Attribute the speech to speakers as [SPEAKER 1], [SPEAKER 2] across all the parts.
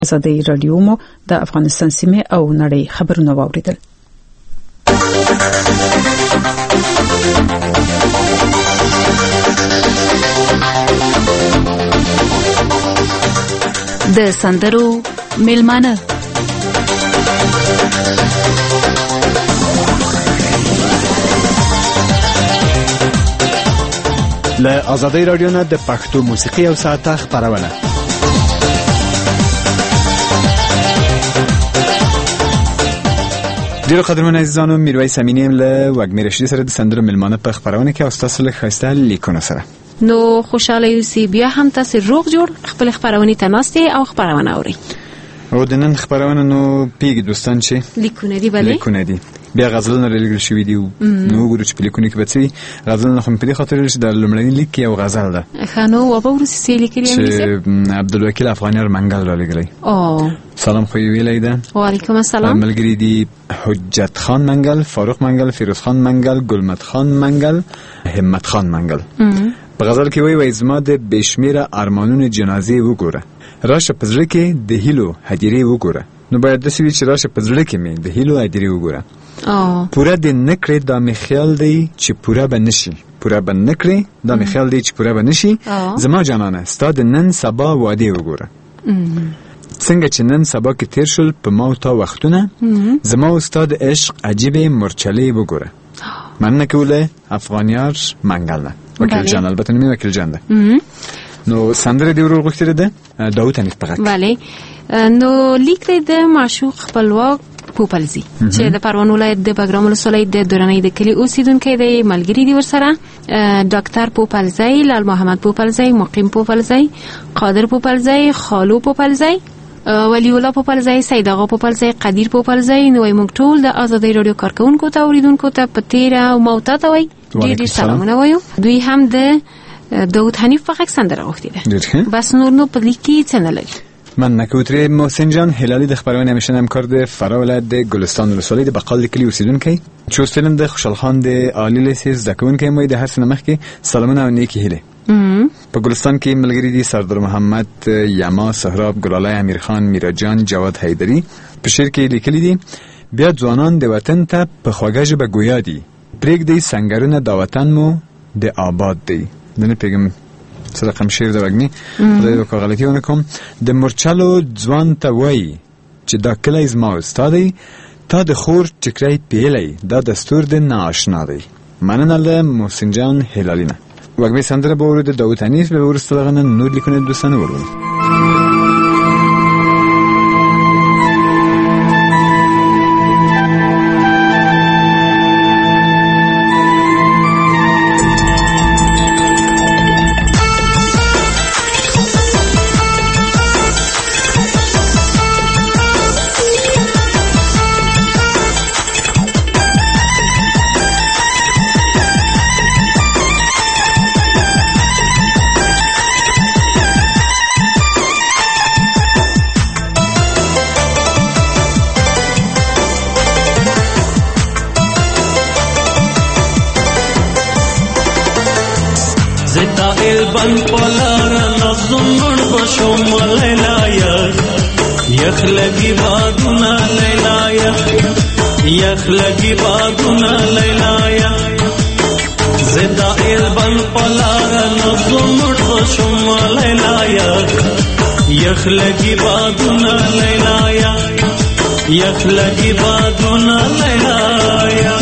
[SPEAKER 1] آزادۍ رادیو مو د افغانستان سیمه او نړۍ خبرونه واوریدل.
[SPEAKER 2] د سندرو میلمانه
[SPEAKER 3] له آزادۍ رادیو نه د پښتو موسیقي او ساعته خبرونه. ډیرو قدرمن عزیزانو، میرویس امینی ام له وګمیر رشیدی سره د سندرو میلمانه په خبرونه کې او تاسو له خسته لیکونه سره.
[SPEAKER 2] نو خوشاله یوسی بیا هم تاسو روغ جوړ خپل خبرونه تناسته او خبرونه اوري.
[SPEAKER 3] او د نن خبرونه نو پیګ دوستان چې
[SPEAKER 2] لیکونه دی بلې
[SPEAKER 3] لیکونه دی بیا غزلونه لګل شوې دي نو ګورو چې په لیکونه کې بچي غزلونه خو په دې خاطر چې د لمړنۍ لیک یو غزل ده
[SPEAKER 2] خانو او ورسې لیکلې
[SPEAKER 3] چې عبدالوکیل افغانیار منګل را لګلې.
[SPEAKER 2] او
[SPEAKER 3] سلام خو ویلې ده.
[SPEAKER 2] وعلیکم السلام.
[SPEAKER 3] ملګری دي حجت خان منګل، فاروق منګل، فیروز خان منګل، ګلمت خان منګل، همت خان منګل. په غزل کې وایي زما د بشمیره ارمانونو جنازې وګوره، راشه پزړه کې د هیلو هدیرې وګوره. نو باید د سوي چې راشه پزړه کې مې د هیلو هدیرې وګوره. پورا د نکړې د مې خیال دی چې پورا بنشي، پورا بنکړې د مې خیال دی چې پورا بنشي. زما جانانه ستا د نن سبا واده وګوره. څنګه چې نن سبا کې تیر شول په ما او تا وختونه، زما استاد عشق عجیب مرچلې وګوره. مننه کوله افغانیار منګل نه وکیل جان، البته نومي وکیل جان ده. نو سندره دی ورو غوښتره ده داوود حنیف پغک. بله
[SPEAKER 2] نو لیک دی د معشوق خپلواک پوپلزی چې د پروان ولایت د بګرام ولسوالۍ د دورانۍ د کلی اوسیدونکو دی. ملګری دی ورسره ډاکټر پوپلزی، لال محمد پوپلزی، مقیم پوپلزی، قادر پوپلزی، خالو پوپلزی، ولی الله پوپلزی، سید آقا پوپلزی، قدیر پوپلزی. نو موږ ټول د آزادۍ رادیو کارکونکو ته اوریدونکو ته په تیر او موتا ته وای ډیر سلامونه وایو. دوی هم د داوود حنیف پغک سندره غوښتي ده. بس نور په لیکي څه نه لګي.
[SPEAKER 3] من نکوتری محسن جان هلالی د خبرونه همیشه همکار د فرا ولایت د ګلستان ولسوالۍ د بقال کلی اوسیدونکی. چوس فلم د خوشحال خان د عالی لیسیز دکونکي مې د هر سنمخ کې سلامونه او نیکی هله. په ګلستان کې ملګری دي سردار محمد، یما، سهراب، ګلاله، امیر خان، میرا جان، جواد حیدری. په شعر کې لیکلي دي بیا ځوانان د وطن ته په خوږه ژبه ګویا دي، پرېږ دی سنگرونه د وطن مو د آباد دی. نه پیګم رقم شعر د وګنی د غلطی ونه کوم. د مرچلو ځوان ته وای چې دا کلی زما استادی، تا د خور چکرای پیلې دا دستور د ناشنا دی. مننه له محسن جان هلالینه. وګبه سندره به ورته داوود حنیف به ورسلغنه نور لیکونه دوستانه ورول.
[SPEAKER 4] بن پلار نظمن بشم لیلایا یخلقی بادنا لیلایا یخلقی بادنا لیلایا زدائل بن پلار نظمن بشم لیلایا یخلقی بادنا لیلایا یخلقی بادنا لیلایا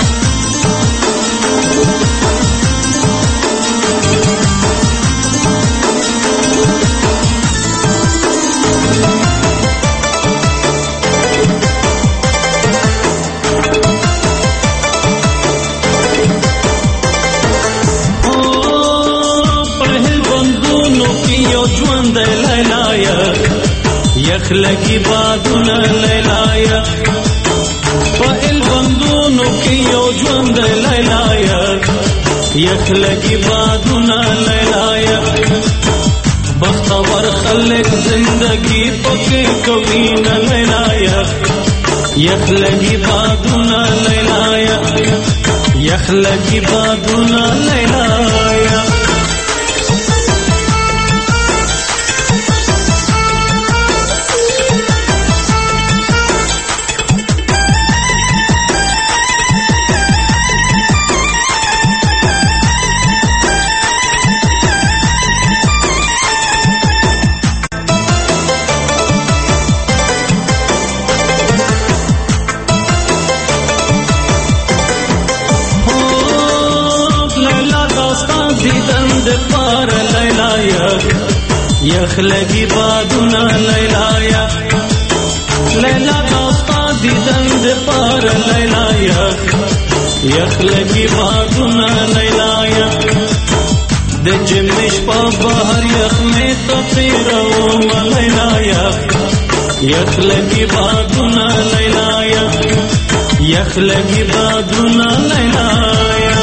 [SPEAKER 4] یخلقی بادنا لیلایا فائل بندونو کی یو ژوند لیلایا یخلقی بادنا لیلایا بختور خلق زندگی پکې کوي نه لیلایا یخلقی بادنا لیلایا یخلقی بادنا لیلایا یخلگی بادونا لیلایا لیلا دوستا دیدن د پار لیلایا یخلگی بادونا لیلایا د جمش پا بہر یخ میں تو تیرو لیلایا یخلگی بادونا لیلایا یخلگی بادونا لیلایا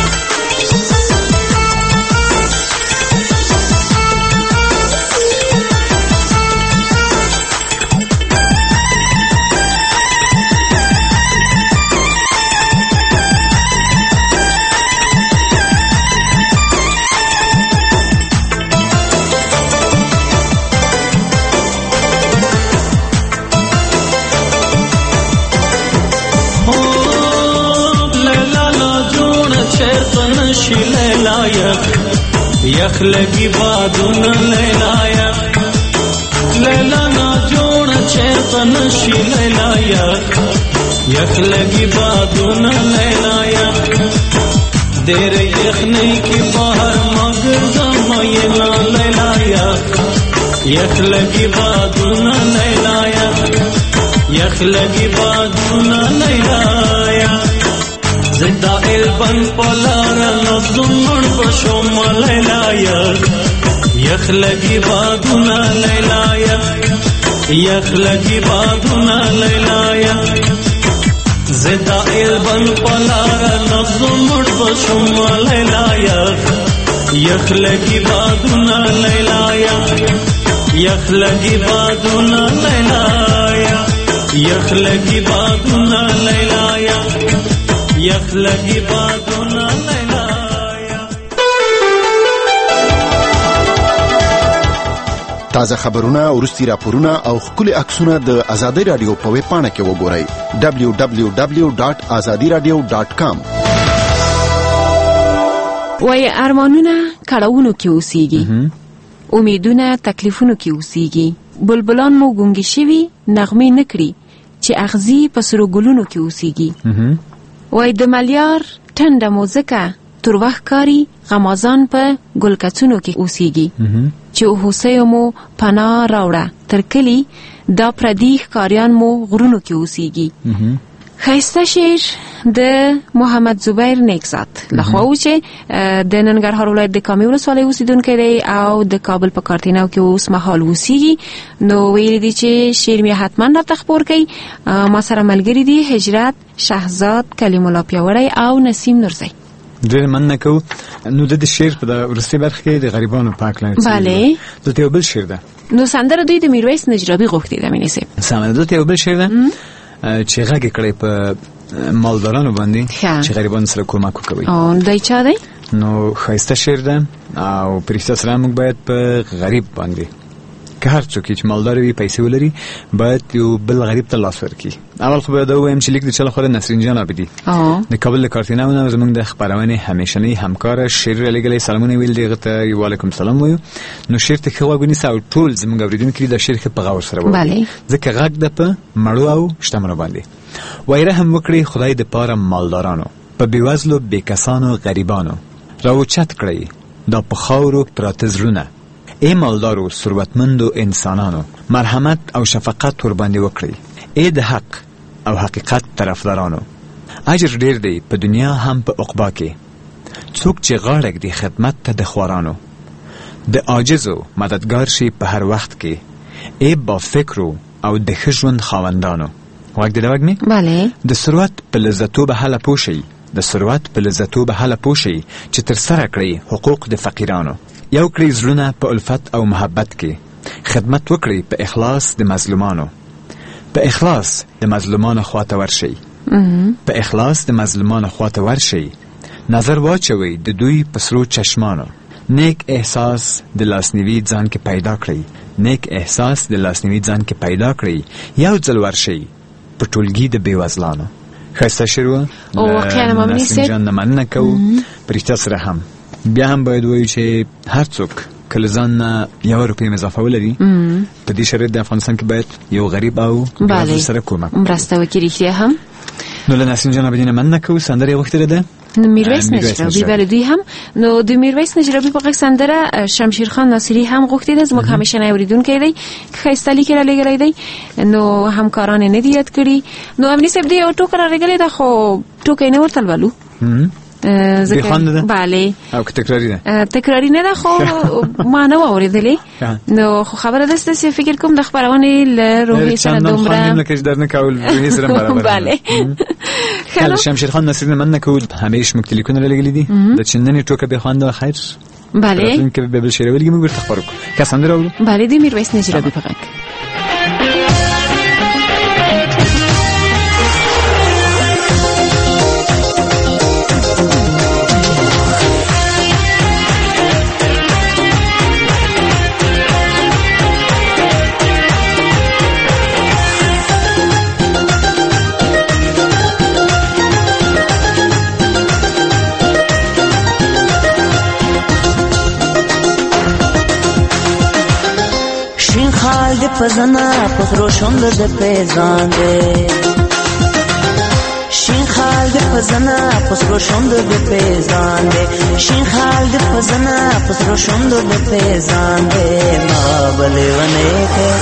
[SPEAKER 4] یخلگی بادونا لیلایا لیلا نا جوڑ چیتن شی لیلایا یخلگی بادونا لیلایا دیر یخنی کی باہر مگزم ینا لیلایا یخلگی بادونا لیلایا یخلگی بادونا لیلایا زندہ البن پلارا نظمن بشم لیلایا یخلگی بادونا لیلایا یخلگی بادونا لیلایا زندہ البن پلارا نظمن بشم لیلایا یخلگی بادونا لیلایا یخلگی بادونا لیلایا یخلگی بادونا لیلایا یخلگی بادونا لیلایا.
[SPEAKER 5] تازه خبرونه، وروستي راپورونه او ښکلي عکسونه د آزادۍ رادیو په ویب پاڼه کې وګورئ www.azadiradio.com.
[SPEAKER 2] وای ارمانونه کړهونو کې اوسېږي، امیدونه تکلیفونو کې اوسېږي، بلبلان مو ګونګې شوي نغمې نه کړي چې اغزي په سرو ګلونو کې اوسېږي. وای د ملیار ټنډه موزیکه تر وخت کاری غمازان په ګلکڅونو کې اوسېږي چې هوسیو مو پناه راوړه تر کلی دا پردي ښکاریان مو غرونو کې اوسېږي. ښایسته شعر د محمد زبیر نیکزاد لخوا و چې د ننګرهار ولایت د کامې ولسوالۍ اوسېدونکی دی او د کابل په کارتینو کې اوس مهال اوسېږي. نو ویلي دي چې شعر مې حتما راته خپور کړئ. ما سره ملګري دي هجرت، شهزاد، کلیم الله پیاوړی او نسیم نورزی.
[SPEAKER 3] ډېر مننه کوو. نو د شعر په وروستۍ برخه کې د غریبانو په هکله
[SPEAKER 2] بله
[SPEAKER 3] دلته یو بل شعر ده.
[SPEAKER 2] نو سندره دوی د میرویس نجرابي غوښتې ده مینې صاحب.
[SPEAKER 3] سمه دلته یو بل شعر ده چې غږ کړی په مالدارانو باندې چې غریبانو سره کومک وکوي.
[SPEAKER 2] او دای چا دی؟
[SPEAKER 3] نو ښایسته شعر ده او په رښتیا سره موږ باید په غریب باندې که هر څوک چې مالدار وي پیسې ولري باید یو بل غریب ته لاس ورکړي. اول خو به دا ووایم چې لیک د چا لخوا د نسرین جان عابدي د کابل د کارتینو نه زموږ د خپرونې همیشنۍ همکاره شعر رالیږلی سلامونه ویل دي هغه ته وعلیکم سلام وایو. نو شعر ته ښه غوږ ونیسه او ټول زموږ اورېدونکي دا شعر ښه په غور سره واوري ځکه غږ ده په مړو او شتمنو باندې. وایي رحم وکړي خدای د پاره مالدارانو په بېوزلو بېکسانو غریبانو راوچت کړئ دا په خاورو پراته زړونه ای مالدارو ثروتمندو انسانانو مرحمت او شفقت ور باندې وکړئ ای د حق او حقیقت طرفدارانو اجر ډیر دی په دنیا هم په عقبا کې څوک چې غاړه ږدي خدمت ته د خوارانو د عاجزو مددگار شي په هر وخت کې ای با فکرو او د ښه ژوند خاوندانو. غوږ دې وږمې
[SPEAKER 2] بله
[SPEAKER 3] د ثروت په لذتو به هله پوه شئ د ثروت په لذتو به هله پوه شئ چې ترسره کړئ حقوق د فقیرانو یو کړئ زړونه په الفت او محبت کې خدمت وکړئ په اخلاص د مظلومانو په اخلاص د مظلومانو خواته ورشئ په اخلاص د مظلومانو خواته ورشئ نظر واچوئ د دوی په سرو چشمانو نیک احساس د لاسنیوي ځان کې پیدا کړئ نیک احساس د لاسنیوي ځان کې پیدا کړئ یو ځل ورشئ په ټولګي د بېوزلانو. ښایسته شعر و له نسیم جان نه مننه کوو. په رښتیا سره هم بیا هم باید وایو چې هر څوک که له ځان نه یوه روپۍ اضافه ولري په دې شرایط د افغانستان کې باید یو غریب او بېوزل سره کومک
[SPEAKER 2] مرسته وکړي. رښتیا هم
[SPEAKER 3] نو له نسیم جان عابدي نه مننه کوو. سندره یې غوښتې ده
[SPEAKER 2] میرویس نجرابی، بله دوی هم نو د میرویس نجرابی په غږ سندره شمشیر خان ناصری هم غوښتي ده، زموږ همیشه نه اوریدونکی دی، ښایسته لیک را لېږلی دی، نو همکاران یې نه دي یاد کړي. نو امني صاحب دې یو ټوکه را لېږلې ده خو ټوکه یې نه ورته لولو.
[SPEAKER 3] بله او که تکراری ده
[SPEAKER 2] تکراری نه ده خو ما نه واوریدلې، نو خو خبره دسته چې فکر کوم د خبرونې له روحي سره دومره
[SPEAKER 3] خانم لکش در نکول روحي سره برابر.
[SPEAKER 2] بله
[SPEAKER 3] خل شمشیر خان ناصری من نکول همیشه مکتلیکون را لګلې دي د چندنې ټوکه به خواند خیر.
[SPEAKER 2] بله
[SPEAKER 3] که به بل شیرویل گیم گفت خبرو کسان درو.
[SPEAKER 2] بله دی میرویس نجرابی په غږ.
[SPEAKER 6] پزنا پخرو شوند د پیزان دے شین خال د پزنا پخرو شوند د پیزان دے شین خال د پزنا پخرو شوند د پیزان دے ما بلے ونے کے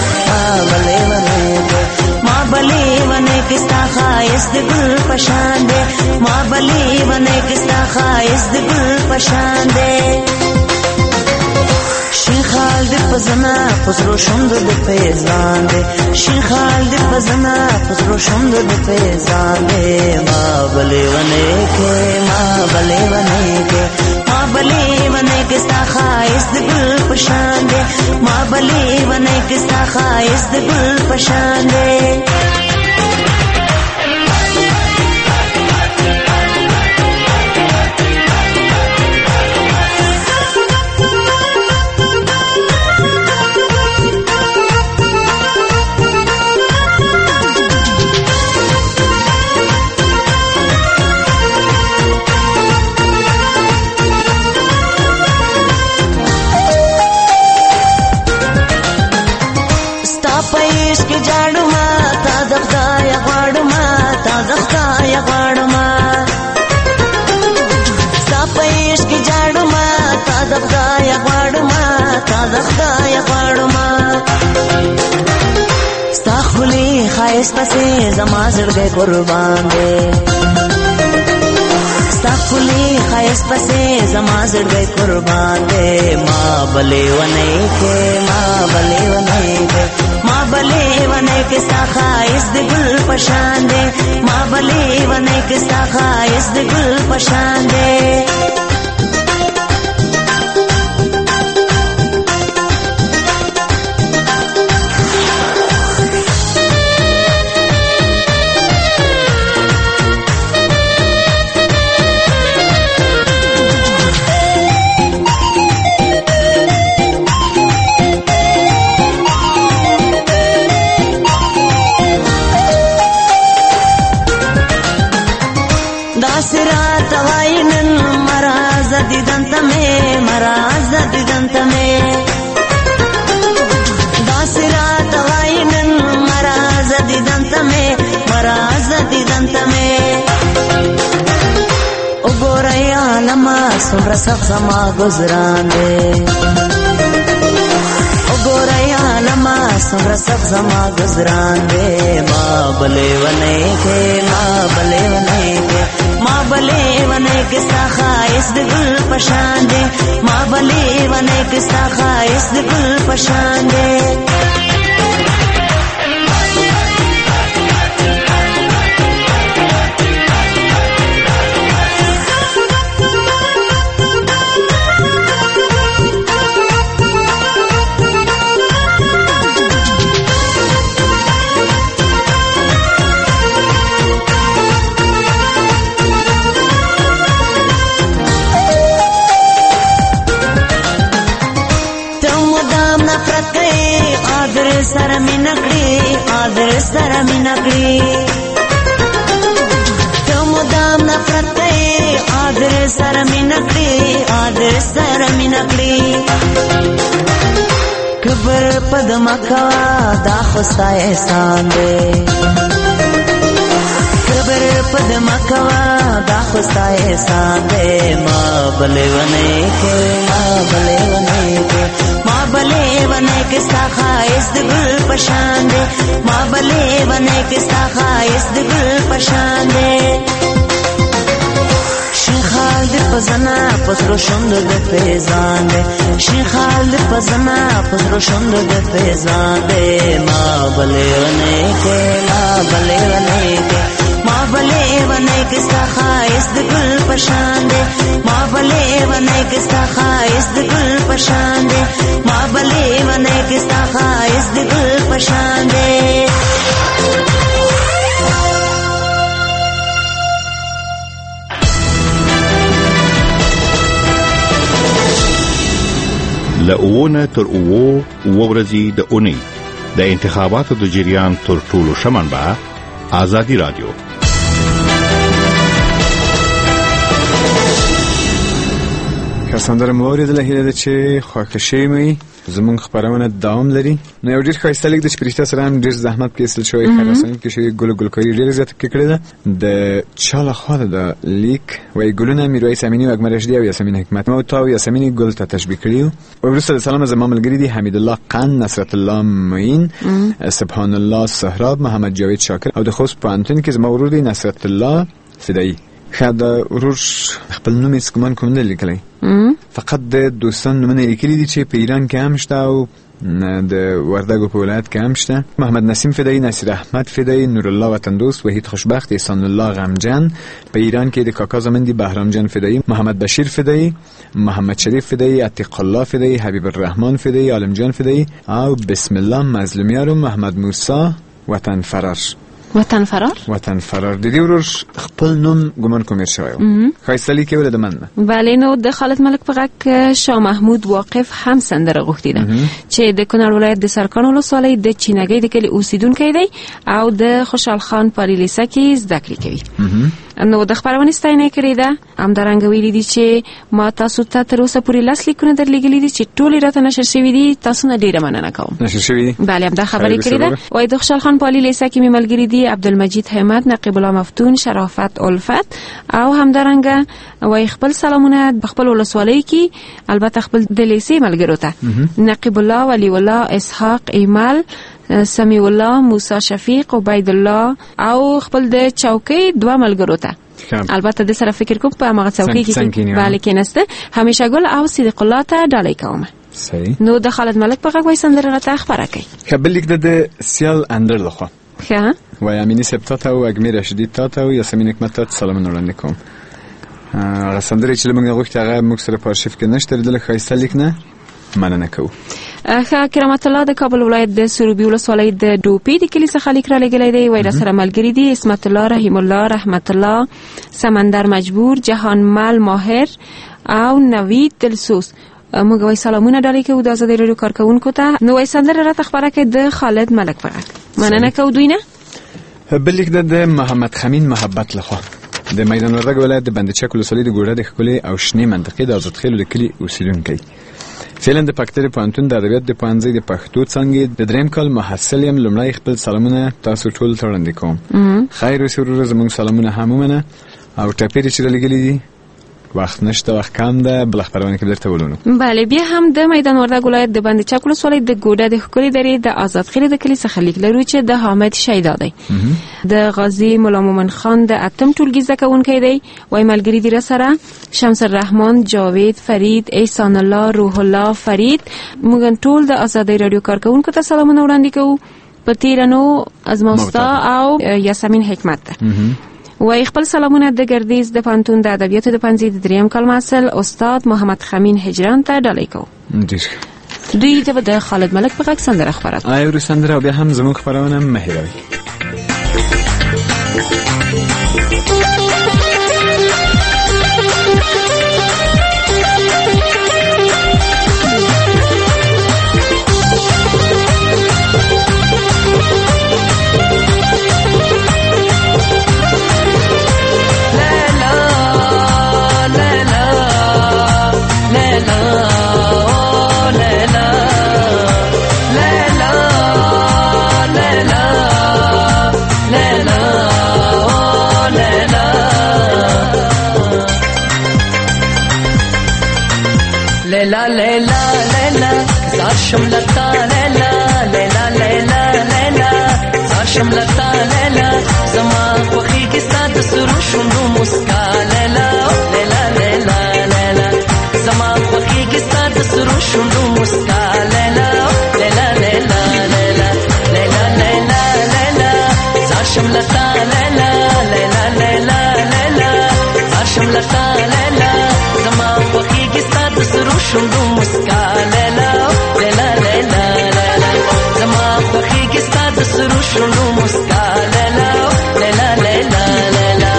[SPEAKER 6] ما بلے ونے کستا خایس د گل پشان دے ما بلے ونے کستا خایس د گل پشان دے شین خال د پزنا پسرو شوند د پیزان دے شین خال د پزنا پسرو شوند د پیزان دے ما بلے ونے کے ما بلے ونے کے ستا خایس د گل پشان دے ما بلے ونے کے ستا خایس د گل پشان دے پسے زما زړګي قربان دے ستا خلی خایس پسے زما زړګي قربان دے ما بلے ونے کے ستا خایس د گل پشان دے ما بلے ونے کے ستا خایس د گل پشان دے سمرا سب زما گزران دے او گوریا لما سمرا سب زما گزران دے ما بلے ونے کے ستا خایس د گل پشان دے ما بلے ونے کے ستا خایس د گل پشان دے سره مینا کړی ته مدام نفرت کوي عادر سره مینا کړی کبر پدم کوا دا خو ستا احسان دی کبر پد مکوا دا خوستا احسان دے ماں بلے ونے کے ماں بلے ونے کے ماں بلے ونے کے ستا خائز دے گل پشان دے ماں بلے ونے کے ستا خائز دے گل پشان دے شیخال دے پزنا پسرو شند دے فیضان دے شیخال دے پزنا پسرو شند دے فیضان دے ماں بلے ونے کے ماں بلے ونے کے ماں بلے ونے کے ستا خائز دے گل پشان دے ماں بلے ونے کے ستا خائز دے گل پشان دے ماں بلے ونے کے ستا خائز دے گل پشان دے
[SPEAKER 5] لأوونه تر اوو ورځې د اونۍ د انتخاباتو د جریان تر ټولو شمنبه آزادی رادیو.
[SPEAKER 3] کساندر مورید لهیله ده چې خواکشی می زمون خبرونه دوام لري. نو یو ډیر ښایسته لیک د شپریشته سره هم ډیر زحمت کېسل شوی خلاصون کې شوی ګلکاري ډیر زیات کړی ده د چاله خو د لیک وای ګلونه میرویس امینی او اکمل رشدی او یاسمین حکمت مو تا او یاسمین ګل ته تشبیه کړیو او ورسره سلام از امام الګری دی حمید الله قن نصرت الله معین سبحان الله سهراب محمد جاوید شاکر او د خوست پانتون کې زما ورور دی نصرت الله فدایی خد ورور خپل نوم یې کوم کوم نه لیکلی فقط د دوستان نومونه لیکلي دي چې په ایران کې هم شته او د وردګو په ولایت کې هم شته. محمد نسیم فدایی، نصیر احمد فدایی، نور الله وطن دوست، وحید خوشبخت، احسان الله غمجن. په ایران کې د کاکا زمندی بهرام جان فدایی، محمد بشیر فدایی، محمد شریف فدایی، عتیق الله فدایی، حبیب الرحمن فدایی، عالم جان فدایی او بسم الله مظلومیار و محمد موسی وطن فرار.
[SPEAKER 2] وطن فرار
[SPEAKER 3] د دې ورور خپل نوم ګمان کوم شوی خایسته لیکي ول د مننه.
[SPEAKER 2] بله نو د خالد ملک په غږ شاه محمود واقف هم سندره غوښتي ده چې د کونړ ولایت د سرکان ولسوالۍ د چینګۍ د کلي اوسیدونکی دی او د خوشحال خان په لیسه کې زده کړې کوي. نو د خبرونه ستاینه کړې ده همدارنګه ویلي دي چې ما تاسو ته تر اوسه پورې لاس لیکونه درلېږلي دي چې ټول راته نشر شوي دي. تاسو نه ډیره مننه کوم. نشر شوي بله همدا خبرې کړې ده. وای د خوشحال خان په لیسه کې ملګری دي عبدالمجید حمد، نقیب الله مفتون، شرافت الفت او همدارنګه وای خپل سلامونه خپل ولسوالۍ کې البته خپل د لیسې ملګرو ته نقیب الله، ولی الله، اسحاق، ایمل، سمیع الله، موسی شفیق، عبید الله او خپل د چوکۍ دوه ملګرو ته البته د سره فکر کوم په هغه چوکۍ کې بله کېنسته همیشه ګل او صدیق الله ته ډالۍ کوم.
[SPEAKER 3] صحیح.
[SPEAKER 2] نو د خالد ملک په غږ وای سندره راته خبره کوي.
[SPEAKER 3] خبر لیک د سیال اندر لخوا
[SPEAKER 2] ښه
[SPEAKER 3] وای امینی سپتا او اګمیر رشدی تا او یاسمین حکمت ته سلامونه وړاندې کوم. هغه سندره چې موږ غوښتي هغه موږ سره په ارشیف کې نشته د خایسته لیک نه مننه کوو. کرامت الله د کابل ولایت د سروبي ولسوالۍ د ډوپی د کلي څخه لیک را لګلې دی. وای را سره ملګری دي اسمت الله، رحیم الله، رحمت الله، سمندر مجبور، جهان مال ماهر او نوید دلسوس. موږ وای سلامونه ډالۍ کوو د آزادۍ رادیو کارکونکو ته. نو وای سندره راته خبره کوي د خالد ملک په غږ مننه کوو دوی نه. بل لیک د محمد خمین محبت لخوا د میدان وردګ ولایت د بندچک ولسوالۍ د ګوړه د ښکلې او شنې منطقې د آزاد خیلو د کلي اوسیدونکی. فعلا د پکتری پوهنتون د ادبیات د پوهنځي د پښتو څانګې د دریم کال محصل یم. لومړی خپل سلامونه تاسو ټول ته وړاندې کوم. خیر اوسې ورور زموږ سلامونه هم ومنه او ټاپېرې چې رالیږلي دي وخت نشته، وخت کم ده، بل خبرونه کې درته ولونو.
[SPEAKER 2] بله بیا هم د میدان وردګ ولایت د بندچک ولسوالۍ د ګوډه د ښکلې درې د آزاد خیلو د کلي څخه لیک لرو چې د حامد شیدا دی. د غازی مولا مومن خان د اتم ټولګي زده کوونکی دی. وای ملګري دي را سره شمس الرحمن، جاوید، فرید، احسان الله، روح الله، فرید. موږ ټول د آزادۍ رادیو کارکونکو ته سلامونه وړاندې کوو په تیرانو ازموستا او یاسمین حکمت ته. وای خپل سلامونه د ګردیز د پانتون د ادبیاتو د پنځې د دریم کال محصل استاد محمد خمین هجران ته ډالۍ کوو. دوی ته د خالد ملک په غږ سندره خبره کوي.
[SPEAKER 3] آیا سندره او بیا هم زموږ خبرونه مه هېروئ.
[SPEAKER 6] Lela زاشم لتا لیلا لیلا لیلا لیلا زاشم لتا لیلا زما خوخیږي ستا د سرو شونډو مسکا لیلا لیلا لیلا لیلا زما خوخیږي ستا د سرو شونډو مسکا لیلا لیلا لیلا لیلا لیلا لیلا لیلا زاشم لتا لیلا لیلا لیلا لیلا زاشم لتا لیلا زما خوخیږي ستا د سرو شونډو مسکا لیلا لیلا لیلا لیلا زما خوخیږي ستا د سرو شونډو مسکا لیلا لیلا لیلا لیلا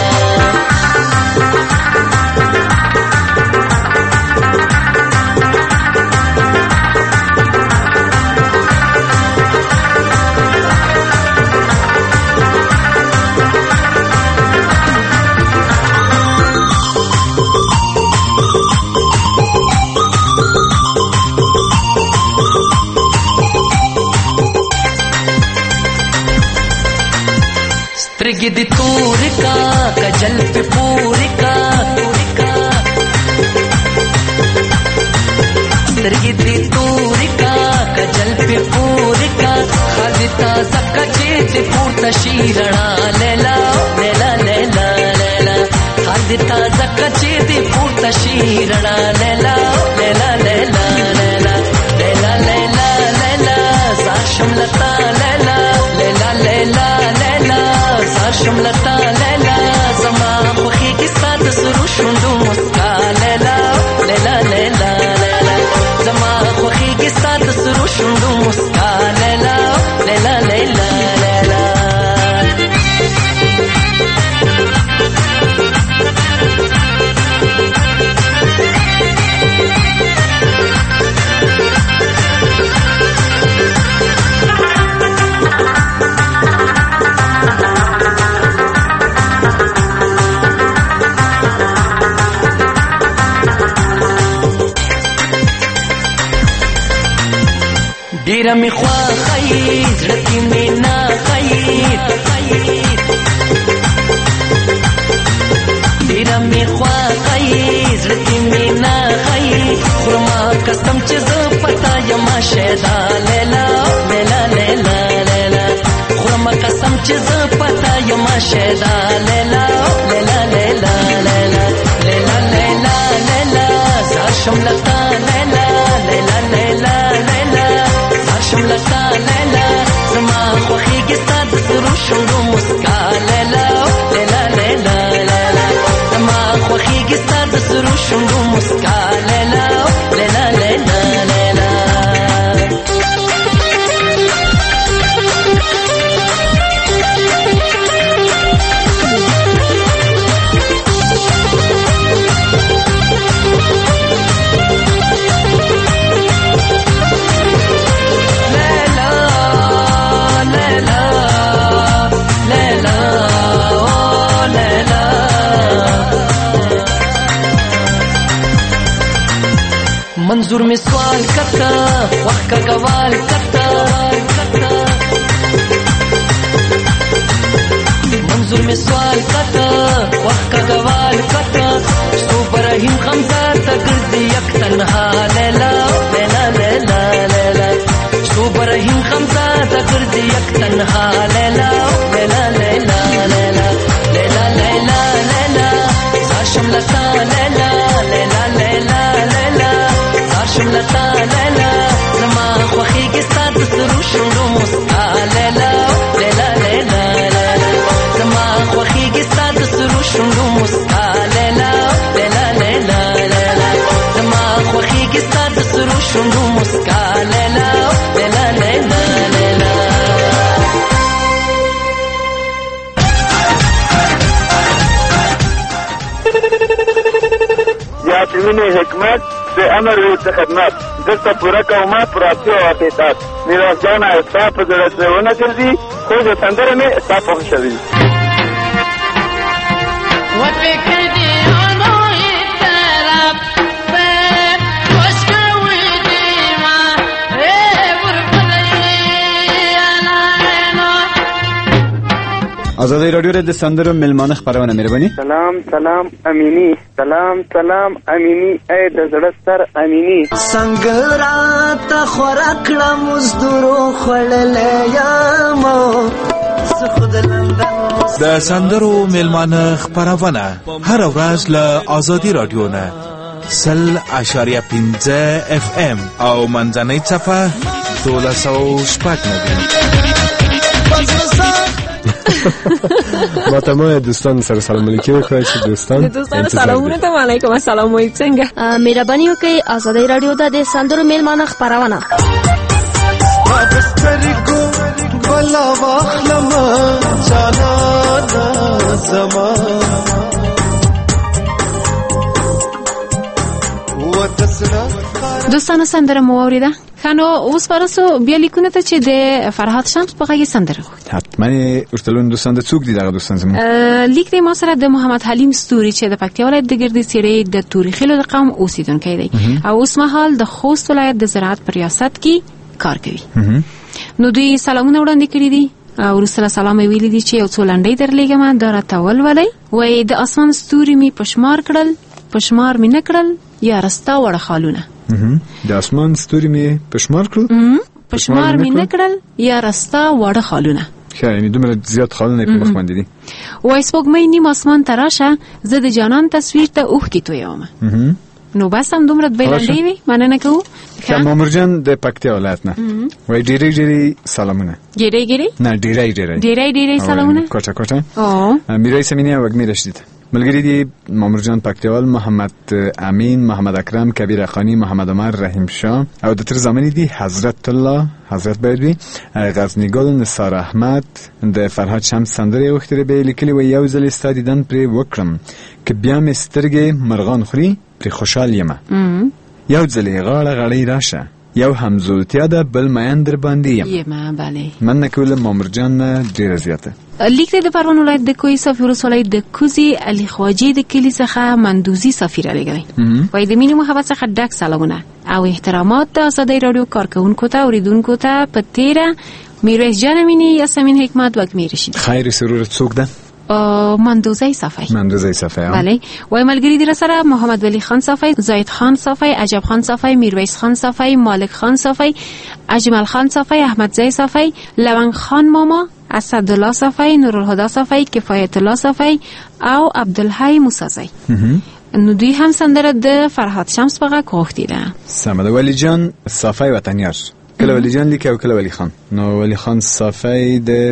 [SPEAKER 6] سترګې دې تورې کا کجل پې پورې کا سترګې دې تورې کا کجل پې پورې کا خالي تازه کچې دې پورته شي رڼا لیلا لیلا لیلا لیلا خالي تازه کچې دې پورته شي رڼا لیلا لیلا لیلا لیلا لیلا لیلا لیلا زاشم لتا لیلا لیلا لیلا لیلا زاشم لتا لیلا زما خوخیږي ستا د سرو شونډو مسکا لیلا لیلا لیلا لیلا زما خوخیږي ستا د سرو شونډو مسکا لیلا لیلا لیلا لیلا ډیره می خوښی زړه کې می نه خی ډیره می خوښی زړه کې می نه خی خرما قسم چې زه پتا یم شهدا لیلا لیلا لیلا لیلا خرما قسم چې زه پتا یم شهدا لیلا لیلا لیلا لیلا لیلا لیلا لیلا زاشم لتا لیلا لیلا لیلا لیلا زاشم لتا لیلا زما خوخیږي ستا د سرو شونډو مسکا لیلا لیلا لیلا لیلا زما خوخیږي ستا د سرو شونډو مسکا لیلا لیلا لیلا لیلا منظور میں سوال کرتا وقت کا گوال کرتا منظور میں سوال کرتا وقت کا گوال کرتا سو رحیم خمزہ تگردی یک تنہا لیلا لیلا لیلا لیلا سو رحیم خمزہ تگردی یک تنہا لیلا لیلا لیلا لیلا لیلا لیلا لیلا زاشم لتا لیلا لیلا لیلا لیلا زاشم لتا لیلا زما خوخیږي ستا د سرو شونډو مسکا لیلا لیلا لیلا لیلا زما خوخیږي ستا د سرو شونډو مسکا لیلا لیلا لیلا لیلا زما خوخیږي ستا د سرو شونډو مسکا لیلا لیلا لیلا لیلا
[SPEAKER 7] یا تمینی حکمت سے امر وی سے خدمت دلتا پورا قوما پراتی و عقیدت میراث جانا استا په زړه کې ونه ګرځي خو د سندره مې استا په شوی
[SPEAKER 3] آزادی رادیو د سندرو ملمانه خبرونه مهرباني.
[SPEAKER 7] سلام امینی، سلام امینی، اې د زړه ستر امینی.
[SPEAKER 6] څنګه راته خوراکړه مزدورو خوړلې یمو
[SPEAKER 8] د سندرو ملمانه خبرونه هر ورځ له آزادی رادیو نه 100.5 FM او منځنۍ صفحه 1290.
[SPEAKER 9] با تمام دوستان سره سلام علیکم وکړئ چې دوستان
[SPEAKER 2] سلامونه ته وعلیکم السلام وایي څنګه
[SPEAKER 10] مهرباني وکړئ آزادی رادیو د سندرو ملمانه خبرونه
[SPEAKER 4] ولا واخلم جانا زمان
[SPEAKER 2] دوستانو سندره مو اوریده خانو اوس پرسو بیا لیکونه ته چې د فرهاد شمس په غږی سندره
[SPEAKER 3] حتما ورتلون دوستان د څوک دي دغه دوستان زموږ
[SPEAKER 2] لیک دی ما سره د محمد حلیم ستوري چې د پکتیا ولایت د ګردی سیړې د توري خیلو د قوم اوسیدونکی دی او اوس مهال د خوست ولایت د زراعت په ریاست کې کار کوي. نو دوی سلامونه وړاندې کړی دي او رسول سلام ویلي دي چې یو څو لنډۍ درلېږم دا راته ولولئ. وایي د اسمان ستوري می پشمار کړل، پشمار می نه کړل یا رستا وړه خالونه.
[SPEAKER 3] د اسمان ستوري می پشمار کړل،
[SPEAKER 2] پشمار می نه کړل یا رستا وړه خالونه.
[SPEAKER 3] یعنی دومره زیات خالونه په مخ باندې دي.
[SPEAKER 2] وایي سپوږمۍ نیم اسمان ته راشه، زه د جانان تصویر ته اوښکې تویوم. نو بس هم دومره بیلندې وي مننه کوو.
[SPEAKER 3] مامور جان د پکتیا ولایت نه وای ډېری سلامونه.
[SPEAKER 2] ډېری
[SPEAKER 3] نه ډېری سلامونه. کوټه میرایس امینی او وګمی رشید ملګری دي مامور جان پکتیوال، محمد امین، محمد اکرم، کبیر اخانی، محمد عمر، رحیم شاه او د تر زمانی دي حضرت الله، حضرت بیدوی، غزنی ګل، نثار احمد، د فرهاد شمس سندره وختره به لیکلي و یو ځل استادیدن پر وکړم ک بیا مې سترګې مرغان خوري پر خوشحال یم. یو ځلې غاړه راشه یو همزولتیا ده بل میان در باندې یم.
[SPEAKER 2] بله
[SPEAKER 3] من نکول مامور جان ډیره زیاته.
[SPEAKER 2] لیک د پروان ولایت د کوی سفیر ولایت د کوزي علي خواجه د کلی څخه مندوزي سفیر لګوي. وای د مینه محبت څخه ډک سلامونه او احترامات د آزادی رادیو کارکونکو ته اوریدونکو ته په تیره میرویس جان امینی، یاسمین حکمت و اکمیر رشید.
[SPEAKER 3] خیر سرور څوک ده؟
[SPEAKER 2] مندوزی صفی. بله. وای ملګری دي سره محمد ولی خان صفی، زاید خان صفی، عجب خان صفی، میرویس خان صفی، مالک خان صفی، اجمل خان صفی، احمد زی صفی، لونگ خان ماما، اسدالله صفی، نورالهدی صفی، کفایت الله صفی او عبدالحی موسی. نو دوی هم سندره د فرهاد شمس په غږ غوښتي ده.
[SPEAKER 3] سمه. ولی جان صفی وطنیار کله ولی جان لیک او کله ولی خان. نو ولی خان صفی د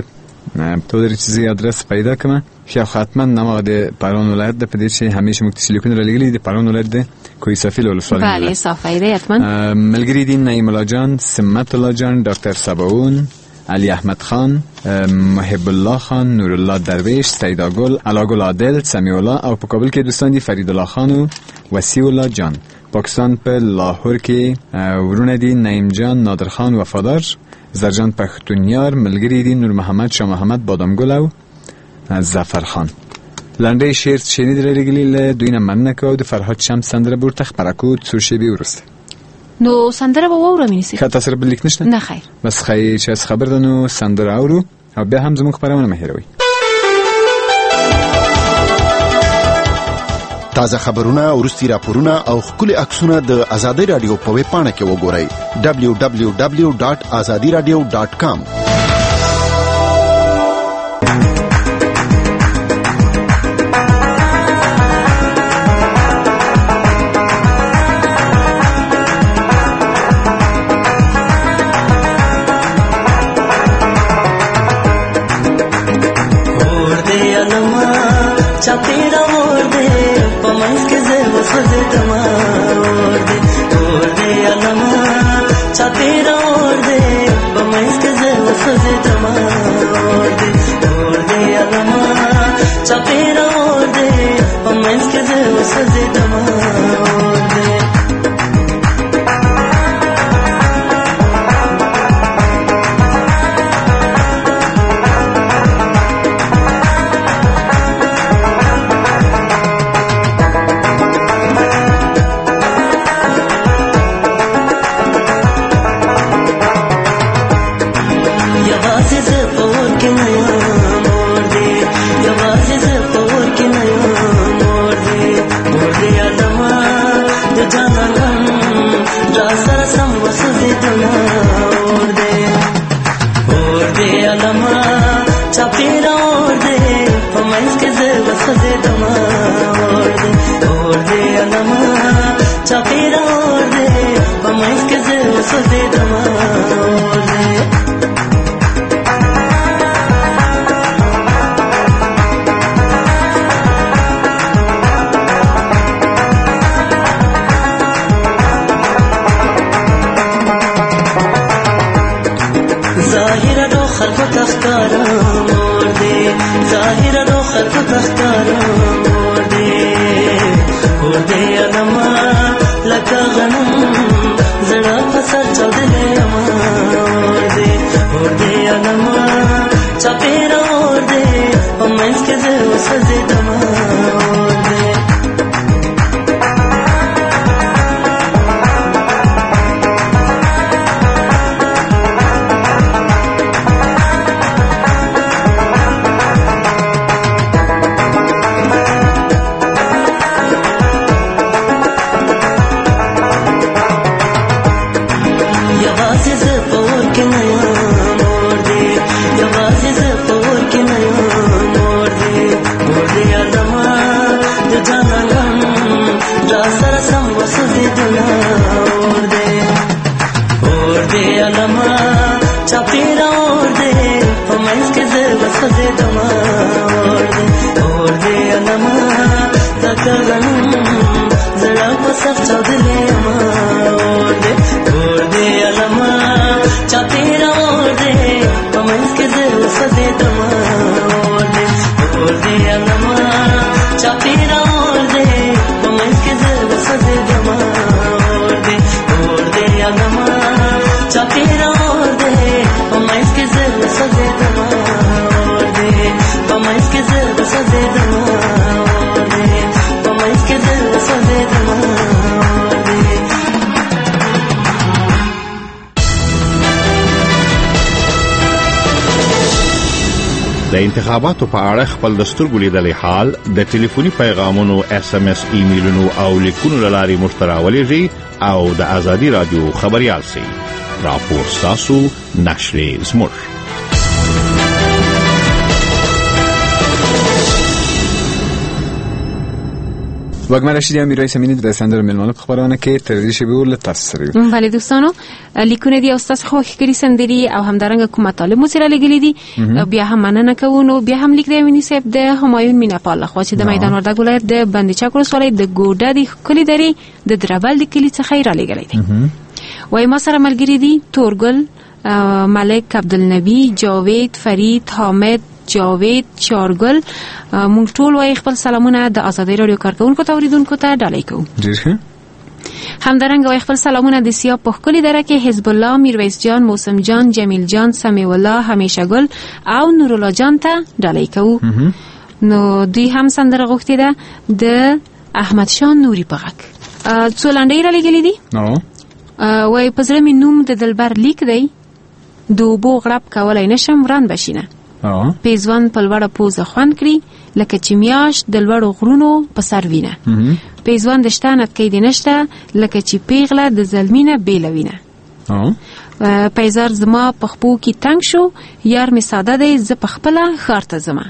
[SPEAKER 3] تو در چیزی آدرس پیدا کنه که حتما نما د پروان ولایت د پدې چې همیشه مکتسلیکون را لګلې د پروان ولایت د کوی سفیل ولسوالۍ.
[SPEAKER 2] بله صافی دی حتما.
[SPEAKER 3] ملګری دي نعیم الله جان، سمت الله جان، ډاکټر سباون، علی احمد خان، محب الله خان، نور الله درویش، سیدا گل، علا گل عادل، سمیع الله او په کابل کې دوستان دي فرید الله خان او وسیع الله جان. پاکستان په لاهور کې ورونه دي نعیم جان، نادر خان وفادار، زرجان پختونیار، ملګری دي نور محمد، شاه محمد، بادامګل او ظفر خان. لنډه شعر شنید لرګلی له دوی نه مننه کو د فرهاد شمس سندره بورته خبره کو څو شی به ورسته.
[SPEAKER 2] نو سندره به وورم نیسی.
[SPEAKER 3] خاطر سره بل لیک نشته؟
[SPEAKER 2] نه خیر.
[SPEAKER 3] بس خیر چې خبر ده نو سندره اورو او بیا هم زموږ خبرونه مهیروي.
[SPEAKER 5] تازه خبرونه، ورستي راپورونه او خولي عکسونه د آزادی رادیو په ویب پاڼه کې وګورئ www.azadiradio.com.
[SPEAKER 6] دې اور دې علما چاپیرا اور دې په منځ کې زه سوځېدم اور دې ظاهر رو خلق تختار اور دې ظاهر رو خلق تختار اور دې علما لکه غنم زړه په سر چودلې اور دې علما چاپیرا اور دې په منځ کې زه وسوځېدم اور دې
[SPEAKER 5] د انتخاباتو په اړه خپل دستور لیدلې حال د ټلیفوني پیغامونو SMS ایمیلونو او لیکونو لاري مشتراولېږي او د ازادي رادیو خبريال سي راپور تاسو نشر زموږ
[SPEAKER 3] وگمه رشیدی هم میرای سمینی در سندر ملمانو خبرانه که تردیش بیور لطاس سریو
[SPEAKER 2] بله دوستانو لیکونه دی استاد خوښ کړي سندري او همدارنګه کوم مطالب مو سره لګلې دي بیا هم مننه کوو بیا هم لیک دی مینی صاحب د همایون میناپال خو چې د میدان وردګ ولایت د بندیچک ولسوالۍ د ګوډه د کلی دري د دربل د کلی څخه را لګلې دي وای ما سره ملګری دي تورګل ملک عبدالنبی جاوید فرید حامد جاوید چارګل مونږ ټول وای خپل سلامونه د آزادۍ رادیو کارکونکو ته اوریدونکو ته ډالۍ کوو همدارنګه وای خپل سلامونه د سیاه په کلی دره کې حزب الله میرویس جان موسم جان جمیل جان سمیع الله همیشه ګل او نور الله جان ته ډالۍ کوو نو دوی هم سندره غوښتي ده د احمد شاه نوري په غږ څو لنډۍ را لګلې دي وای په زړه مې نوم د دلبر لیک دی د اوبو غړپ کولی نشم وران بشینه پیزوان په لوړه پوزه خوند کړي لکه چې میاشت د لوړو غرونو په سر وینه پیزوان د شته نتکۍ دی نشته لکه چې پیغله د زلمینه بیله وینه پیزار زما په خپو کې تنگ شو یار می ساده دی زه په خپله ښار ته ځمه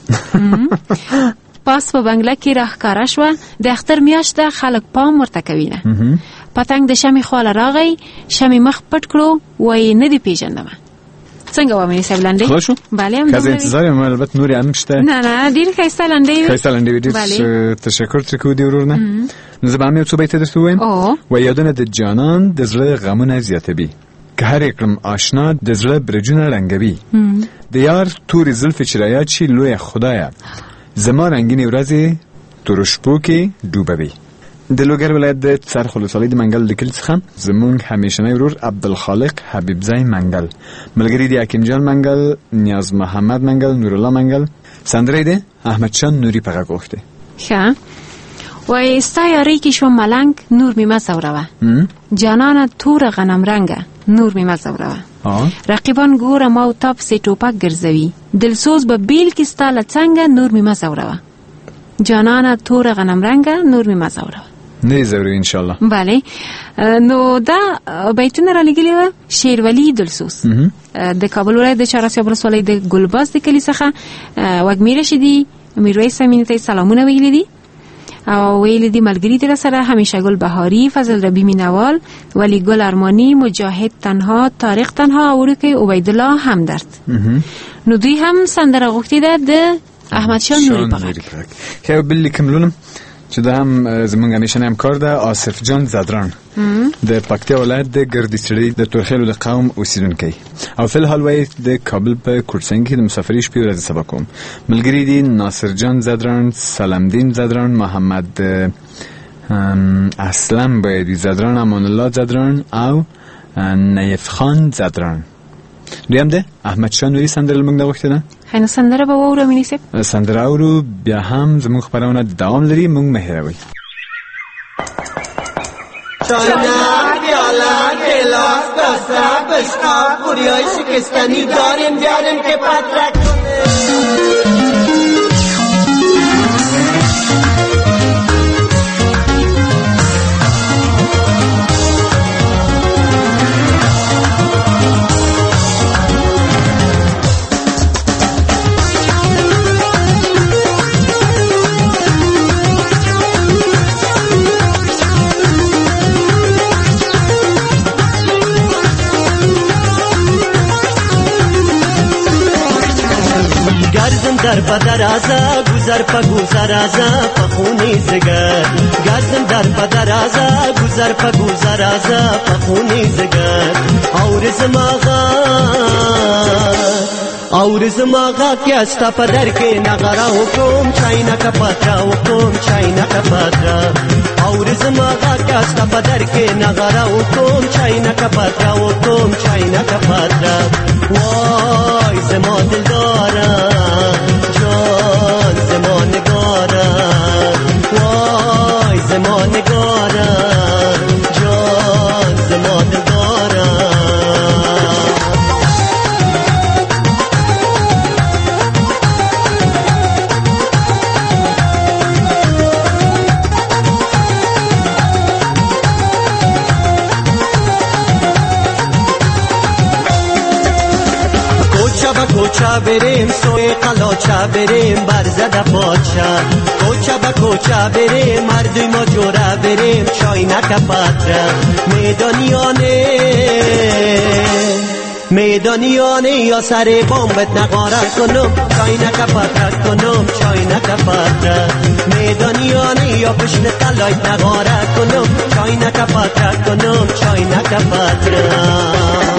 [SPEAKER 2] پاس په بنګله کې راښکاره شوه د اختر میاشته خلک پام ورته کوینه پتنګ د شمې خواله راغی شمې مخ پټ کړو وایي نه دی پیژندمه څنګه وامنې صاحب لنډۍ
[SPEAKER 3] خلاص شو
[SPEAKER 2] بله هم
[SPEAKER 3] که زه انتظار یم البته نورې هم شته
[SPEAKER 2] نه ډېر ښایسته لنډۍ وي
[SPEAKER 3] ښایسته لنډۍ وي ډېر تشکر ترې کوو دې ورور نه نو زه به هم یو څو بیته درته ووایم وایي یادونه د جانان د زړه غمونه زیاتوي که هر یې کړم آشنا د زړه برجونه رنګوي د یار تورې زلفې چې رایاد شي لویه خدایه زما رنګینې ورځې تورو شپو کې ډوبوي د لوګر ولایت د څرخ ولسوالۍ د منګل د کلي څخه زمونږ همیشنی ورور عبدالخالق حبیبزی منګل ملګری دی حکیم جان منګل نیاز محمد منګل نور الله منګل سندره دی احمد شاه نوري په غږ غوښتې
[SPEAKER 2] ښه وایي ستا یارۍ کې شوم ملنګ نور مې مه ځوروه جانانه توره غنم رنګه نور مې مه ځوروه رقیبان ګوره ما او تا پسې ټوپک ګرځوي دلسوز به بیل کې ستا له څنګه نور مې مه ځوروه جانانه توره غنم رنګه نور مې مه ځوروه
[SPEAKER 3] نه زوری ان شاء الله
[SPEAKER 2] بله نو دا بیتونه را لګلې و شیرولی دلسوز د کابل ولایت د چهارسیاب ولسوالۍ د ګلباز د کلي څخه وګمیر شدي میرویس امینه ته سلامونه ویلي دي او ویل دی ملګری دی سره همیشه گل بهاری، فضل ربی مینوال، ولی گل ارمانی، مجاهد تنها، طارق تنها او ورکه عبیدالله همدرد. نو دوی هم سندره غوښتي ده د احمد شاه نوری په غږ.
[SPEAKER 3] خو بل کوملونم چې دا هم زمونږ همیشنه همکار ده آصف جان زدران د پکتیا ولایت د ګردیسړي د تورخیلو د قوم اوسیدونکی او فل حال وای د کابل په کورسنګ کې د مسافرۍ شپې ورځ سبا کوم. ملګری دي ناصر جان زدران، سلامدین زدران، محمد اسلم بایدی زدران، امان الله زدران او نیف خان زدران. دویم ده احمد شاه نوری سندره لمونږ د غوښته ده.
[SPEAKER 2] خینه سندره به وورو مینیسب
[SPEAKER 3] سندره اورو بیا هم زموږ خبرونه دوام لري، مونږ مهروي.
[SPEAKER 4] چاینا پیالا گلاس دسته بشقاب بوریای شکستنی داریم بیاریم که پترک کنه. در پدرازا گذر پا گذرازا پا خونی زگر گردم در پدرازا گذر پا گذرازا پا خونی زگر اور زماغا کیا استا پدر کے نغرا حکم چائنا کا پاترا حکم چائنا کا پاترا اور زماغا کیا استا پدر کے نغرا حکم چائنا کا پاترا حکم چائنا کا پاترا وای زما دلدارا جان زما نگارا وای زما نگارا جان زما دلدارا کوچا بریم سوی قلاچا بریم برزده پادشا کوچا با کوچا بریم مردی ما جورا بریم چاینک پاترا میدانیانه یا سر بامبت نقاره کنم چاینک پاترا کنم چاینک پاترا میدانیانه یا پشت قلایت نقاره کنم چاینک پاترا کنم چاینک پاترا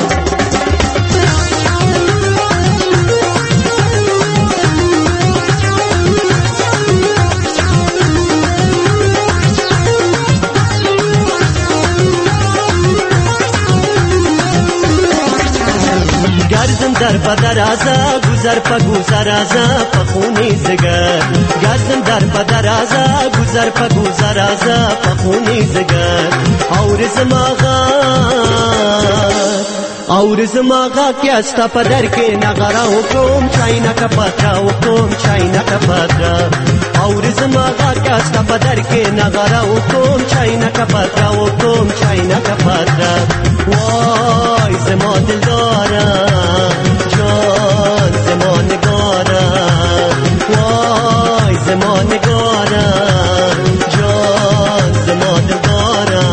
[SPEAKER 4] در پدرازا گذر پا گذرازا پا خونی زگر گردم در پدرازا گذر پا گذرازا پا خونی زگر اور زماغا کیا استا پدر کے نغرا حکم چائنا کا پاترا حکم چائنا کا پاترا اور زماغا کیا استا پدر کے نغرا حکم چائنا کا پاترا حکم چائنا کا پاترا وای زما دلدارا جان زما نگارا وای زما نگارا جان زما دلدارا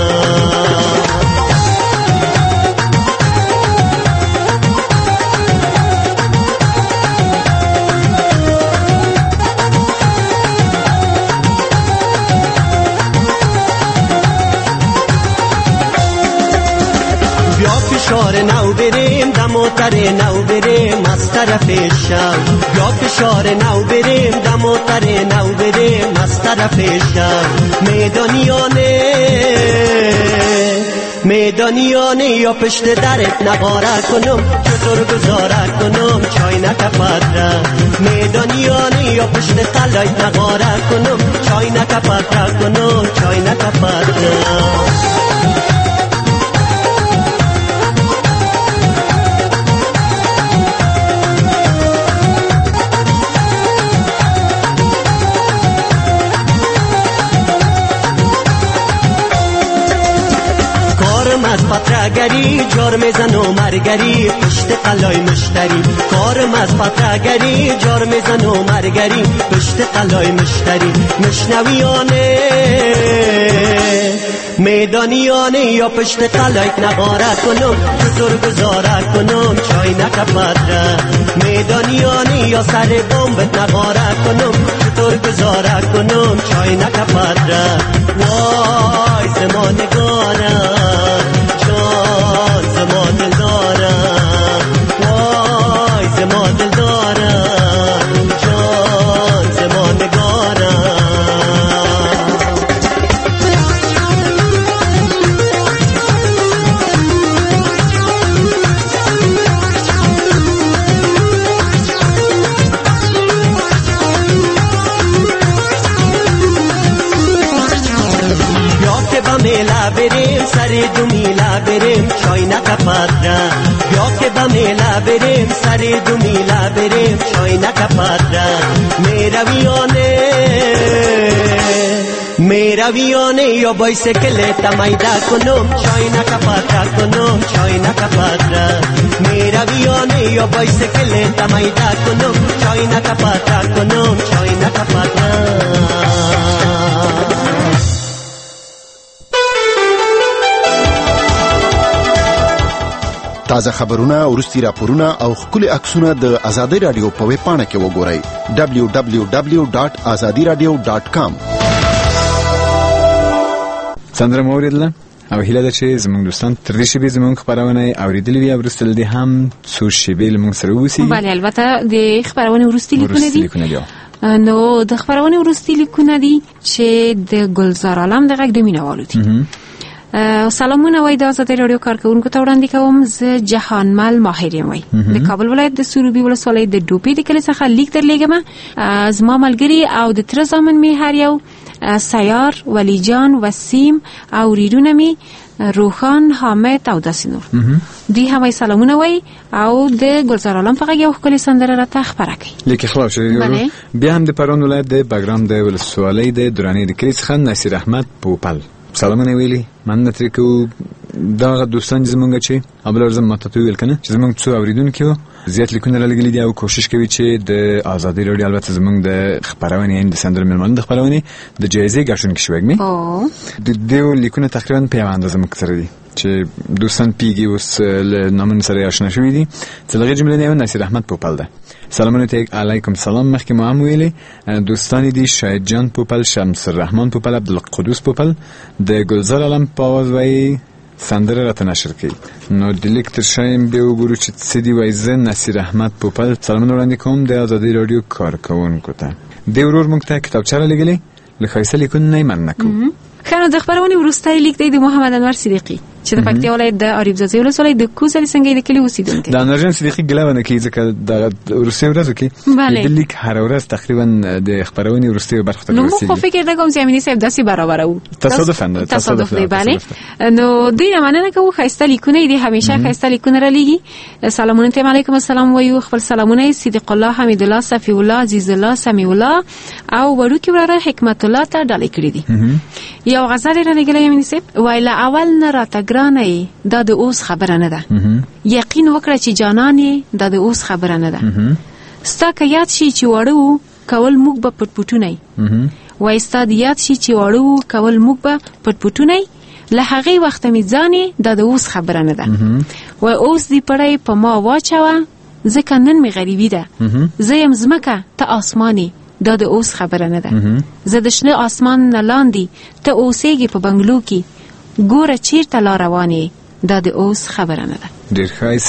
[SPEAKER 4] فشار نو بریم دموتر نو بریم از طرف شب یا فشار نو بریم دموتر نو بریم از طرف شب میدانیانه یا پشت درت نقاره کنم چطور گذاره کنم چاینک پاترا میدانیانه یا پشت قلایت نقاره کنم چاینک پاترا کنم چاینک پاترا از پترگری جار میزن و مرگری پشت قلای مشتری کارم از پترگری جار میزن و مرگری پشت قلای مشتری مشنویانه میدانیانه یا پشت قلایت نغاره کنم چطور گذاره کنم چای نکپدره میدانیانه یا سر بمبت نغاره کنم چطور گذاره کنم چای نکپدره وای زمانگاره جان زمان دلداره وای زمان دلداره جان زمانگاره میلا بریم سر دو میلا بریم چای نکپدره بیا که با میلا بریم سر دو میلا بریم چای نکپدره میرویانه یا بایسکل تمیده کنم چای نکپدره کنم چای نکپدره میرویانه یا بایسکل تمیده کنم چای نکپدره کنم چای نکپدره
[SPEAKER 11] تازه خبرونه ورستي راپورونه او خپل عکسونه د آزادۍ رادیو په ویب پاڼه کې وګورئ www.azadiradio.com.
[SPEAKER 3] سندره موریدله او هیله ده چې زموږ دوستان تر دې شیبې زموږ خبرونه اوریدلې وي او وروسته دې هم څو شیبې موږ سره اوسي.
[SPEAKER 2] بله البته د خبرونه وروستي لیکونه دي نو د خبرونه وروستي لیکونه دي چې د ګلزار عالم د غږ د مینوالو دي. سلامونه وای د آزادۍ رادیو کارکونکو ته وړاندې کوم زه جهانمل ماهر یم وای د کابل ولایت د سروبي ولسوالۍ د ډوپې د کلي څخه لیک درلېږم. زما ملګري او د تر زامن می هر یو سیار ولی جان وسیم او ریډونه می روخان حامد او داسې نور دوی هم سلامونه وای او د ګلزار عالم په غږ یو ښکلې سندره راته خپره کړي.
[SPEAKER 3] لیکي خلاص شوی بیا هم د پرون ولایت د بګرام د ولسوالۍ د دراني د کلي څخه نصیر احمد پوپل سلامونه ویلي من نترکو دا دوستان زمونږ چې ابل ورزم ماته ویل کنه چې زمونږ څو اوریدونکو زیات لیکونه لګلې دي او کوشش کوي چې د آزادۍ رادیو البته زمونږ د خبرونه د سندرو ملمن د خبرونه د جایزې ګټونکي شوګمي د دې لیکونه تقریبا په اندازه مکثر دي چې دوستان پیږي اوس نامن سره آشنا شوي دي. څلګه جمله نه نصیر احمد پوپل ده. سلامونه علیکم سلام مخکې ما هم ویلي دوستان دي شاهد جان پوپل شمس الرحمن پوپل عبدالقدوس پوپل د ګلزار عالم په आवाज وای سندره راته نشر کړي. نو د لیک تر شایم به وګورو چې څه دی وای زه نصیر احمد پوپل سلامونه وړاندې کوم د آزادۍ رادیو کارکونکو ته. د ورور موږ ته کتابچه لګلې لخوا لیکونه نه مننه کوم.
[SPEAKER 2] خانو د خبرونه وروستۍ لیک دی د محمد انور صدیقی چې د پکتیا ولایت د اریب زازي ولسوالۍ د کوزل څنګه د کلی اوسیدونکو د انرژن صدیقی ګلونه کې ځکه د روسي ورځو کې د لیک هر ورځ تقریبا د خبرونه وروستۍ برخه ته ورسېږي. نو خو فکر کوم چې امینی صاحب داسې برابر وو تصادف دی. بله نو دوی نه مننه کوو خیسته لیکونه دي همیشه خیسته لیکونه را لګي. سلامونه ته علیکم السلام وایو خپل سلامونه صدیق الله حمید الله صفی الله عزیز الله سمی الله او وړوکی وراره حکمت الله ته ډالۍ کړی دي. یو غزل را لګلې امینی صاحب وایله اول نه راته ګرانه دا د اوس خبره نه ده یقین وکړه چې جانانې دا د اوس خبره نه ده ستا که یاد شي چې واړه وو کول موږ به پټپټونی وای ستا د یاد شي چې واړه وو کول موږ به پټپټونی له هغې وخته مې ځانې دا د اوس خبره نه ده وای اوس دې پړی په ما واچوه ځکه نن مې غریبي ده زه یم ځمکه ته آسمانې دا د اوس خبره نه ده زه د شنه آسمان نه لاندې ته اوسېږې په بنګلو کې ګوره چیرته لا روانې دا د اوس خبره نه ده.
[SPEAKER 3] ډیر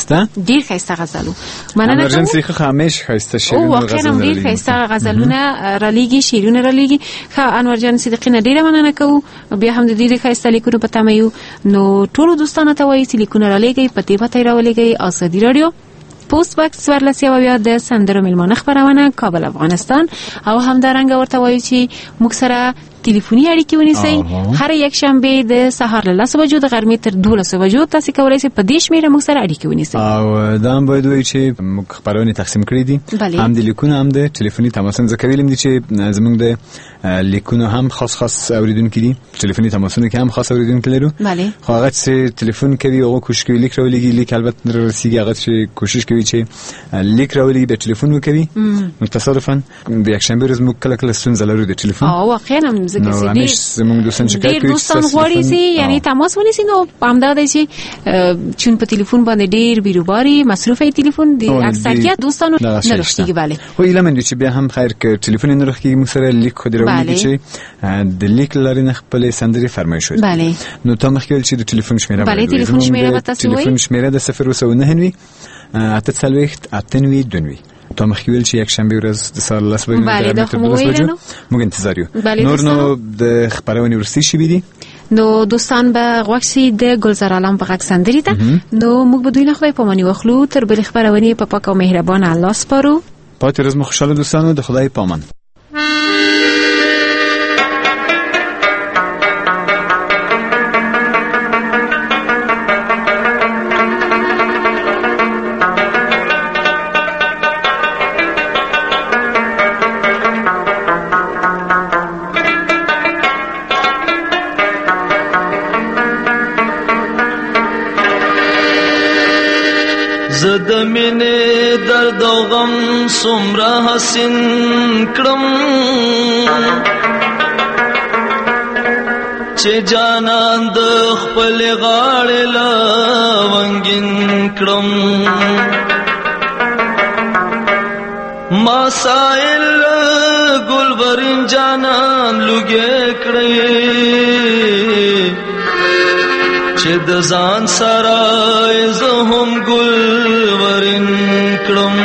[SPEAKER 3] ښایسته غزلو مننه کوم. امرجنسي خو همیش ښایسته شعرونه
[SPEAKER 2] واقعا ډیر ښایسته غزلونه را لېږي شعرونه را لېږي. ښه انور جان صدیقی نه ډیره مننه کوو بیا هم د ډیره ښایسته لیکونو په تمه یو. نو ټولو دوستانو ته وایي چې لیکونه را لېږئ په دې پته یې راولېږئ آزادي راډیو پوسټ باکس 14 د سندرو ملمانه خبرونه کابل افغانستان او همدارنګه ورته وایي چې موږ سره ټلیفوني اړیکې ونیسئ. هر یک شنبه د سهار له 10 بجو د غرمې تر 12 بجو تاسو کولی شئ په دې شمیره موږ سره اړیکې ونیسئ.
[SPEAKER 3] او دا هم باید وایي چې موږ خبرونه تقسیم کړې دي، هم د لیکونو هم د ټلیفوني تماسونو. ځکه ویلم دي چې زموږ د لیکونو هم خاص اوریدونکو دي، ټلیفوني تماسونو کې هم خاص اوریدونکو لرو. خو هغه چې ټلیفون کوي او کوشش کوي لیک راولېږي، لیک البته رسیږي، هغه چې کوشش کوي چې لیک راولېږي به ټلیفون وکوي. نو تصادفاً د یک شنبه ورځ موږ کله ستونزه لرو د ټلیفون.
[SPEAKER 2] واقعا هم ځکه چې
[SPEAKER 3] زموږ دوستان چې کوي
[SPEAKER 2] دوستان غواړي چې یعنی تماس ونیسي، نو همدا دی چې چون په ټلیفون باندې ډیر بیروباري مصرفي ټلیفون دي اکثریت دوستانو نه رښتیږي. بله
[SPEAKER 3] خو ایله من چې بیا هم خیر ک ټلیفون نه رښتیږي موږ سره لیک خو درولې چې د لیک لارې نه خپل سندري فرمایش شو. نو ته مخکې چې د ټلیفون شمیره
[SPEAKER 2] بله ټلیفون شمیره به تاسو وایي،
[SPEAKER 3] ټلیفون شمیره د 009 8 2 تا مخکې چې یک شنبه ورځ د سهار 10 بجو موږ انتظار یو. نور نو د خبرونه ورستی شي بيدي.
[SPEAKER 2] نو دوستان به غوښتي د ګلزار عالم په غږ سندري ته، نو موږ به دوی نه خو په مانی واخلو تر بل خبرونه په پاک او مهربان الله سپارو.
[SPEAKER 3] پاتې ورځ مو خوشاله دوستانو، د خدای پامان.
[SPEAKER 12] زد مینه درد او غم سمره حسین کړم چې جانان د خپل غاړې لا ونګین کړم. ما سائل ګلبرین جانان لوګې کړې چې د ځان سره زه هم ګلورین کړم.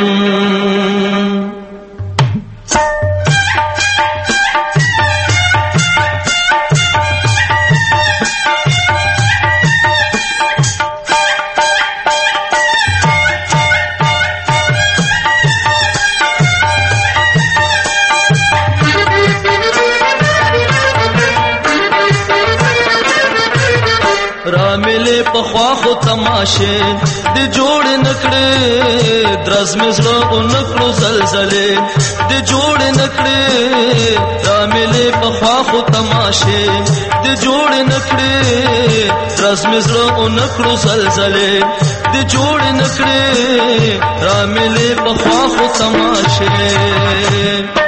[SPEAKER 12] پخوا خو تماشه د جوړ نکړې درز مزړه او نکړو زلزلې د جوړ نکړې راملې پخوا خو تماشه د جوړ نکړې درز مزړه او نکړو زلزلې د جوړ نکړې راملې پخوا خو تماشه.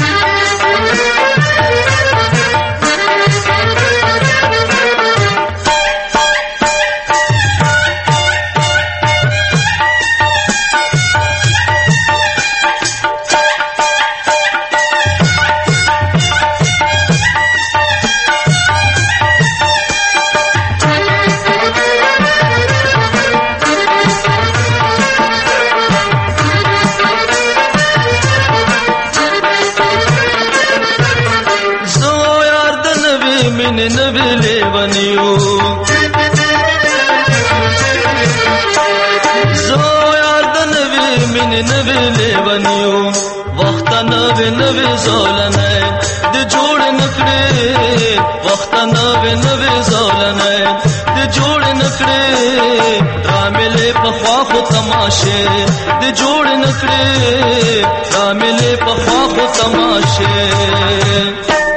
[SPEAKER 12] نوې زولنه د جوړ نکړې وخت نوې زولنه د جوړ نکړې راملې په خوا خو تماشه د جوړ نکړې راملې په خوا خو تماشه.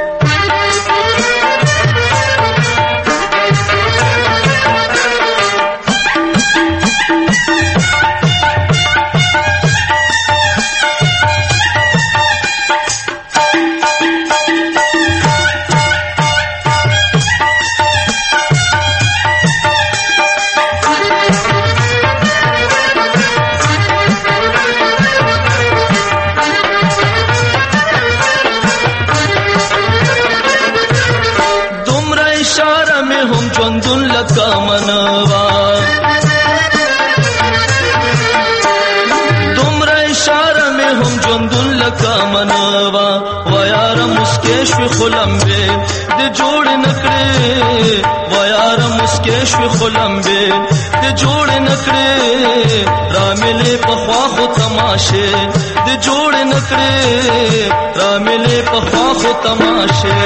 [SPEAKER 12] خلمبه د جوړ نکړې ويار مسکې شو خلمبه د جوړ نکړې راملې په خوا خو تما تماشه د جوړ نکړې را ملې په خوا خو تماشه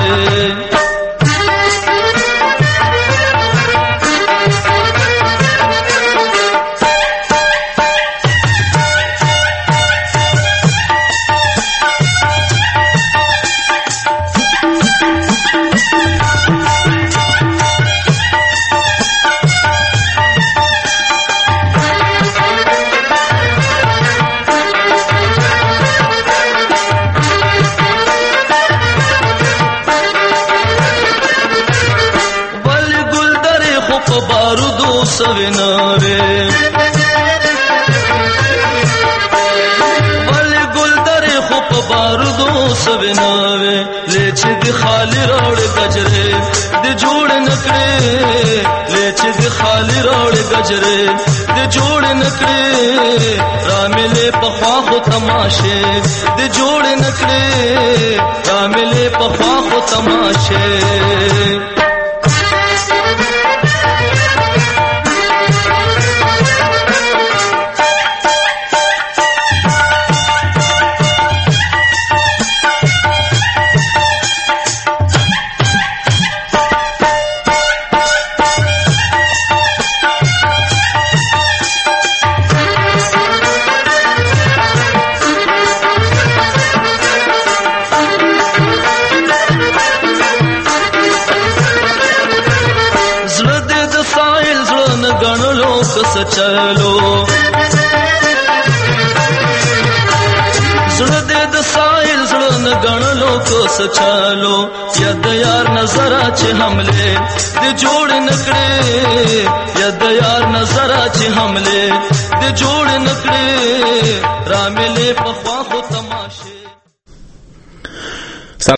[SPEAKER 12] سویناره ول ګل درې خو په بارودو سویناره لچ د خالی روړ گجره د جوړ نکړې لچ د خالی روړ گجره د جوړ نکړې را ملې په خوا خو تماشه د جوړ نکړې را ملې په خوا خو تماشه چلو زړه دې د سایل زړه نه غنلو کو سچالو ید یار نظر چې حمله دې جوړ نکړې ید یار نظر چې حمله دې جوړ نکړې را ملې په خوا خو تماشه